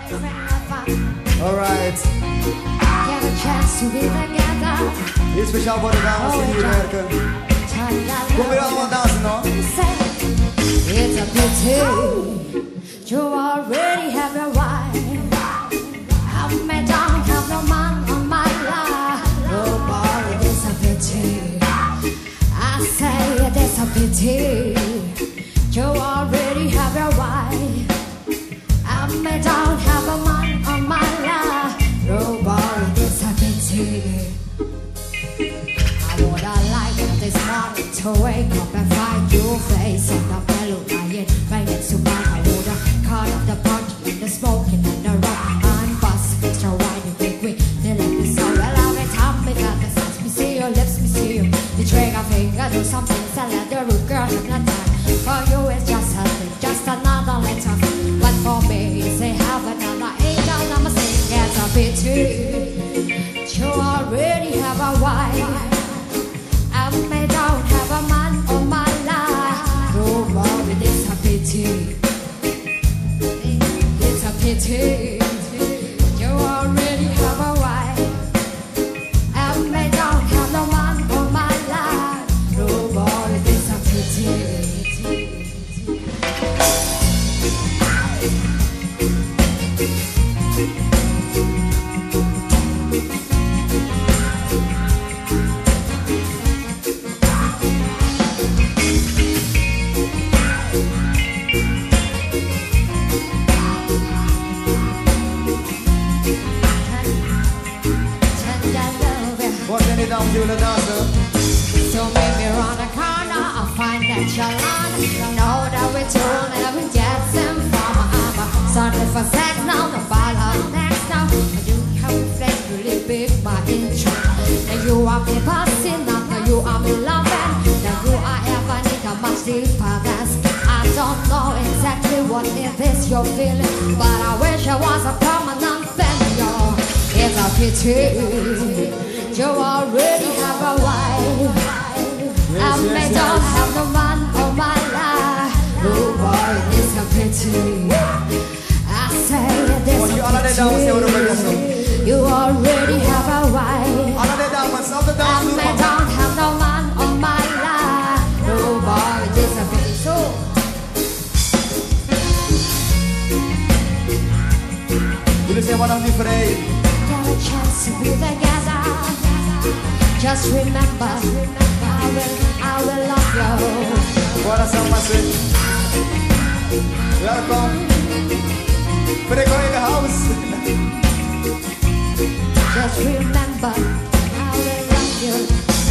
Alright. Get a chance to be together. Dit is speciaal voor de dames die hier werken. Kom weer allemaal dansen, no? It's a pity you already have your wife. I don't have no man on my life. Oh boy, it's a pity. I say it's a pity you already have your wife. I don't have a man on my life. Oh boy, it's a pity. I woulda liked this morning to wake up and find your face on the pillow lying right next to mine. I woulda caught up the party and the smoking and the rock. I'm busting extra wide and quick, they let me so well. Every time we got the sense, me see your lips, me see you. The trigger finger do something, so let the root girl hypnotize. For you it's just a thing, just another letter. But for me, say have another angel, I'ma sing as a pity. You already have a wife. I don't have a man on my life. Oh boy, it's a pity. It's a pity. You already have a wife. I don't have no man on my life. Oh boy, it's a pity. Dames willen dansen. So maybe around the corner I'll find that you're lying. You know that we told never get them from started for sex now, the ball on next now. You have flex really big my intro. Now you are me passing now, now you are me loving. Now you are ever need a much deeper than I don't know exactly what it is you're feeling, but I wish I was a permanent thing. It's a pity you already have a wife. I don't have no man on my life. Oh boy, it's a pity. I say it's a pity. You already have a wife. I don't have no man on my life. Oh boy, it's a pity. So jullie zijn vanaf nu vrij. get a chance to be together. Just remember, I will love you. Bora Samba Swing. Welkom. Frego in the house. Just remember, I will love you.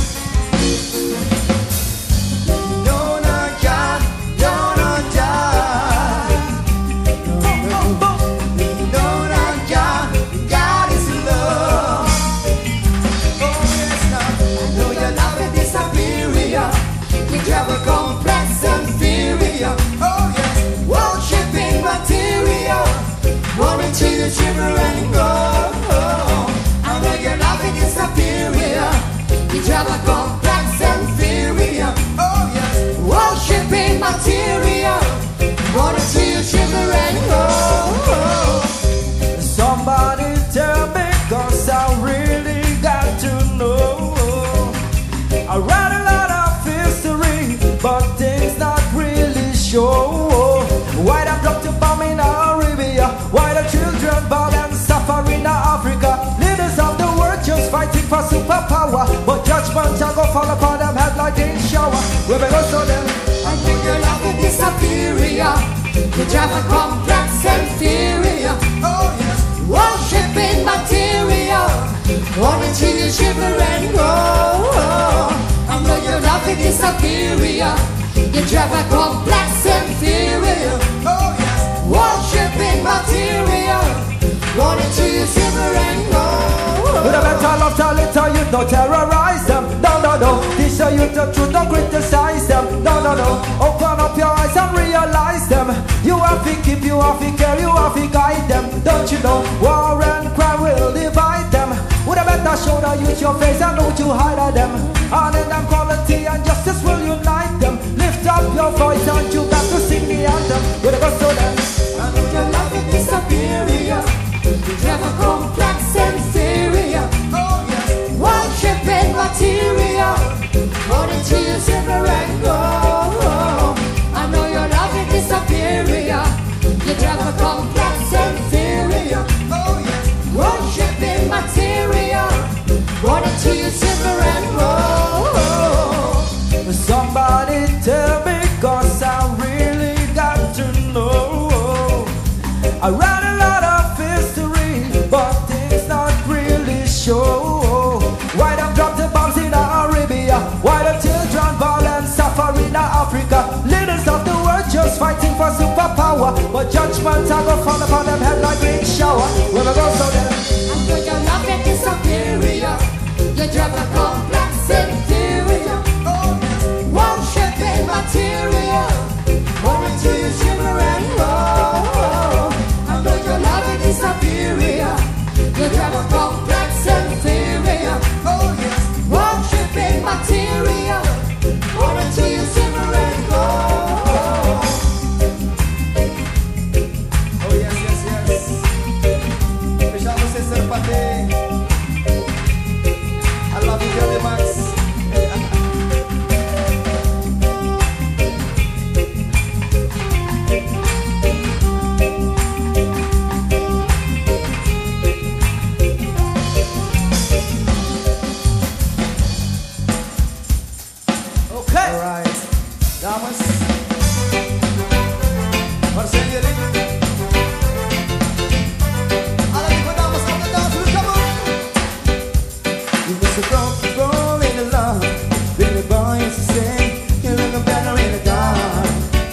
Complex and inferior. Oh yes, worshipping material. Wanting to shiver and go. I know your loving is superior. You drive a complex and inferior. Oh yes, worshipping material. Wanting to shiver and go. Somebody tell me, 'cause I really got to know. I read a lot of history, but things not really sure. Why the doctor bomb in Arabia? Why the children born and suffer in Africa? Leaders of the world just fighting for superpower, but judgment shall go fall upon them head like in shower. We may go so them. I think your love is superior. You drive a complex and inferior. Oh yes, worshipping material. Wanting to shiver and go. I know your loving is superior. You drive a complex and inferior. Oh yes, worshipping material. Wanting to shiver and go. With a mental of talent, you don't terrorize them. No, no, no. Teach you the truth, don't criticize them. No, no, no. Open up your eyes and realize them. You have to keep, you have to care, you have to guide them. Don't you know? War and crime will divide them. With a better show the youth your face and don't you hide them. And in them quality and justice will unite them. Lift up your voice and you got to sing the anthem. With a go so then. I know your love is superior. superpower, but judgment I go fall upon them head like rain shower. When I go so then, I know your love is superior. You drive a complex interior. Worshipping material. Woman to you shiver and roll. I know your love is superior. You drive a complex inferior. oh yes, Worshipping material. Woman to you shiver and roll. oh yes, yes, yes. Deixa você ser patê. I love you, Johnny Max. Okay. Alright, damas. Marcelo. Alla tipo damas on the dance floor, come on. You miss a roll in the love. Billy boy used to say, you look better in the dark.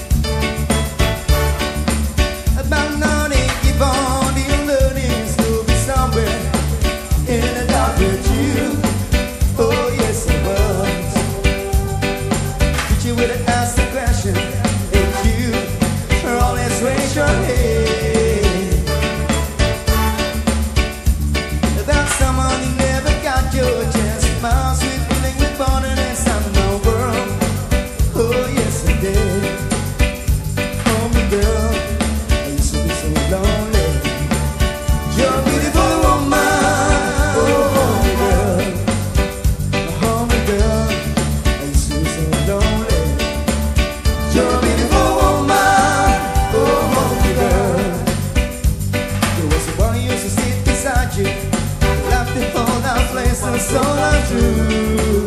About nothing, keep on the learning, still be somewhere in the dark with you. Oh yes, it was. Hit you with an ask the question, if you always raise your head about someone you never got your chance. My sweet feeling with born in this time of the world. Oh yes, I did. Oh my girl, I used to be so lonely. You're a beautiful woman. Oh my girl, oh my girl, I used to be so lonely. You're a beautiful woman. Oh my girl, there was a boy who used to sit beside you, laughed the whole that place and so untrue.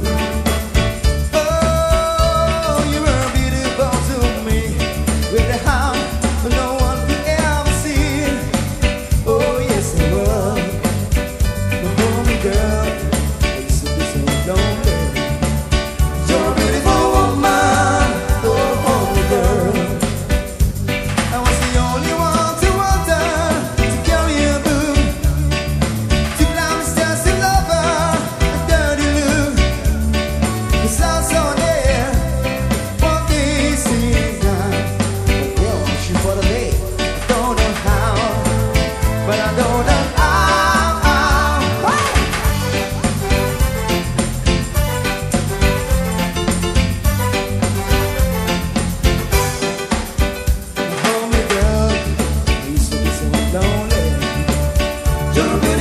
Oh, you were beautiful to me, with a heart no one could ever see. Oh yes, it was. Oh my girl, I used to be so lonely. You're a beautiful woman. Oh my girl, I was the only one to wonder, to carry a book, to promise just to love her, a dirty look. The sounds so there, one day seems like, girl, she for the day. I don't know how, but I don't know how. Oh my girl, I used to be so lonely. You're a